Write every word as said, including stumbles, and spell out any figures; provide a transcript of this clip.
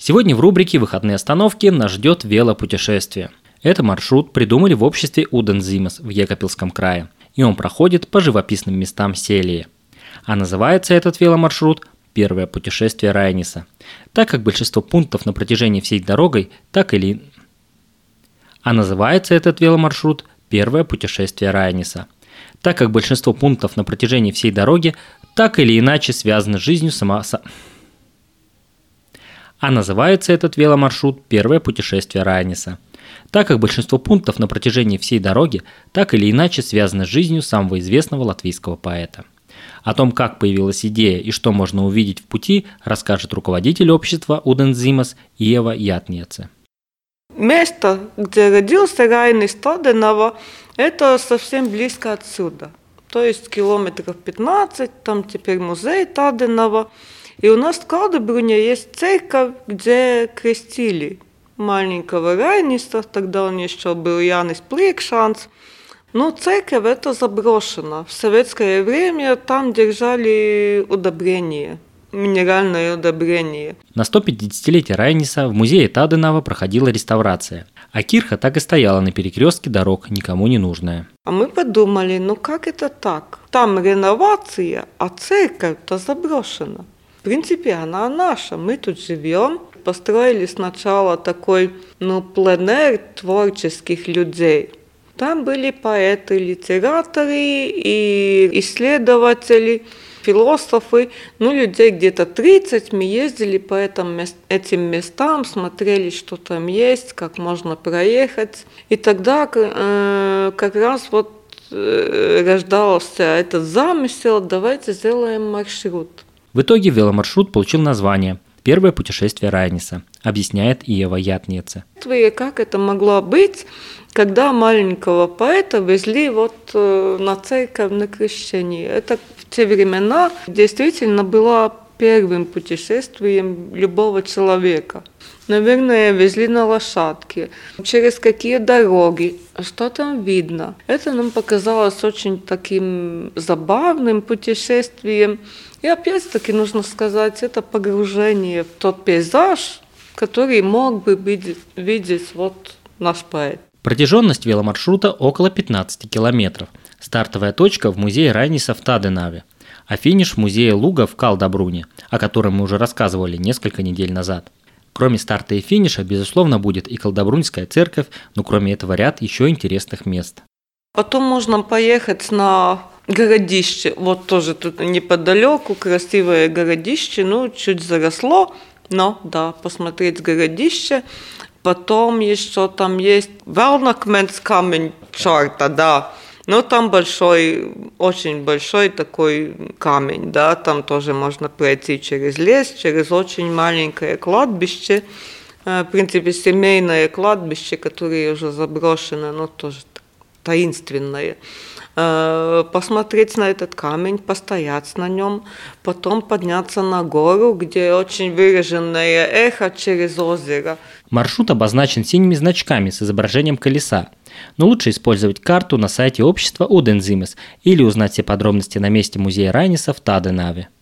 Сегодня в рубрике «Выходные остановки» нас ждет велопутешествие. Это маршрут придумали в обществе Удензимес в Екапельском крае, и он проходит по живописным местам Селии. А называется этот веломаршрут «Первое путешествие Райниса», так как большинство пунктов на протяжении всей дороги так или А называется этот веломаршрут «Первое путешествие Райниса», так как большинство пунктов на протяжении всей дороги так или иначе связаны с жизнью сама... А называется этот веломаршрут «Первое путешествие Райниса», так как большинство пунктов на протяжении всей дороги так или иначе связаны с жизнью самого известного латвийского поэта. О том, как появилась идея и что можно увидеть в пути, расскажет руководитель общества Удензимес Иева Ятниece. Место, где родился Райнис Таденава, это совсем близко отсюда. То есть километров пятнадцать, там теперь музей Таденава. И у нас в Калдабруне есть церковь, где крестили маленького Райниса, тогда он еще был Янис Пликшанс. Но церковь это заброшена. В советское время там держали удобрение, минеральное удобрение. На сто пятидесятилетие Райниса в музее Таденава проходила реставрация, а кирха так и стояла на перекрестке дорог, никому не нужная. А мы подумали, ну как это так? Там реновация, а церковь-то заброшена. В принципе, она наша, мы тут живем. Построили сначала такой, ну, пленэр творческих людей. Там были поэты, литераторы и исследователи, философы. Ну, людей где-то тридцать. Мы ездили по этим, этим местам, смотрели, что там есть, как можно проехать. И тогда э, как раз вот э, рождался этот замысел, давайте сделаем маршрут. В итоге веломаршрут получил название «Первое путешествие Райниса», объясняет Иева Ятниece. Как это могло быть, когда маленького поэта везли вот на церковь на крещение? Это в те времена действительно было первым путешествием любого человека. Наверное, везли на лошадке. Через какие дороги, что там видно. Это нам показалось очень таким забавным путешествием. И опять-таки нужно сказать, это погружение в тот пейзаж, который мог бы видеть, видеть вот наш поэт. Протяженность веломаршрута около пятнадцати километров. Стартовая точка в музее Райниса в Таденаве, а финиш в музее Луга в Калдабруне, о котором мы уже рассказывали несколько недель назад. Кроме старта и финиша, безусловно, будет и Калдабрунская церковь, но кроме этого ряд еще интересных мест. Потом можно поехать на городище, вот тоже тут неподалеку, красивое городище, ну, чуть заросло, но, да, посмотреть городище. Потом еще там есть Велнакмens камень черта, да, но там большой, очень большой такой камень, да, там тоже можно пройти через лес, через очень маленькое кладбище, в принципе, семейное кладбище, которое уже заброшено, но тоже таинственное. Посмотреть на этот камень, постоять на нем, потом подняться на гору, где очень выраженное эхо через озеро. Маршрут обозначен синими значками с изображением колеса, но лучше использовать карту на сайте общества Удензимес или узнать все подробности на месте музея Райниса в Таденаве.